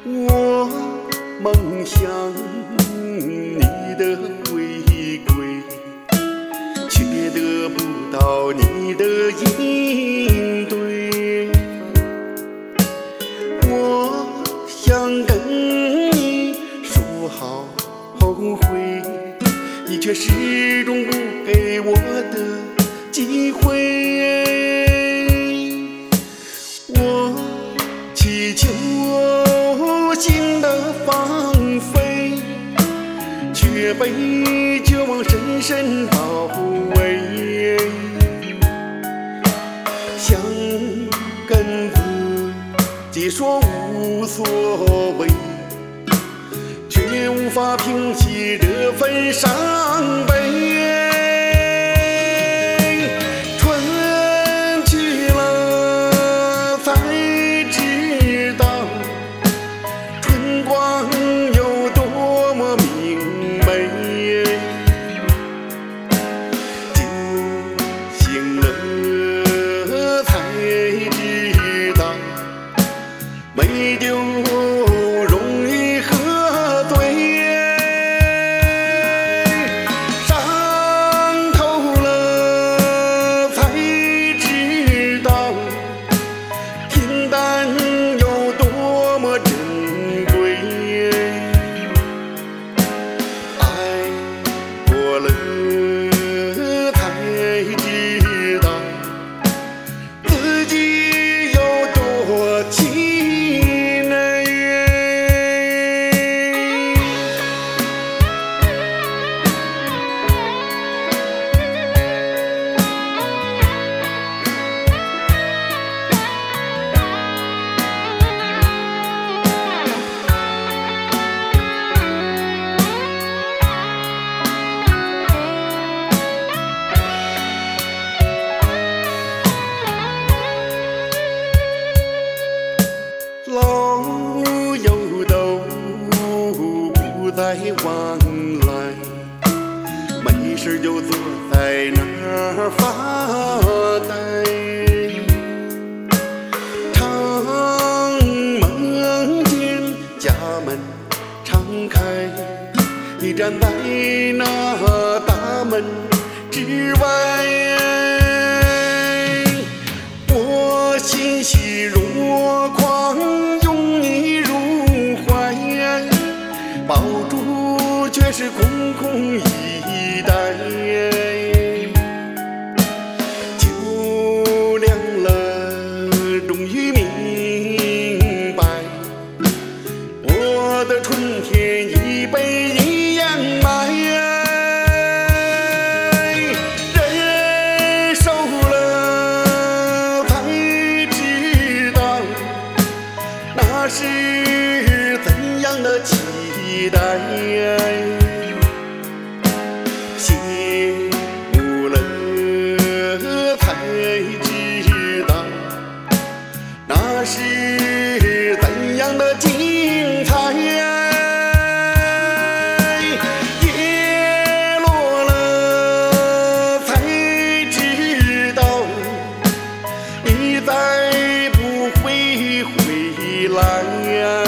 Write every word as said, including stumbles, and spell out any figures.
我梦想你的回归，却得不到你的应对。我想跟你说好后悔，你却始终不给我的机会。我祈求心的放飞，却被绝望深深包围。想跟自己说无所谓，却无法平息这份伤悲。春去了才知道，春光有多么明媚。酒醒了才知道，美酒容易喝醉。伤透了才知道，平淡有多么珍贵。爱过了才知道，自己有多气馁。老友都不再往来，没事就坐在那儿发呆。常梦见家门敞开，你站在那大门之外。我欣喜若狂，拥你入怀，抱住却是空空一袋。酒凉了，终于明白，我的春天已被你掩埋。忍受了才知道，那是怎样的期待。谢幕了才知道，那是怎样的精彩。跌落了才知道，你再不会回来。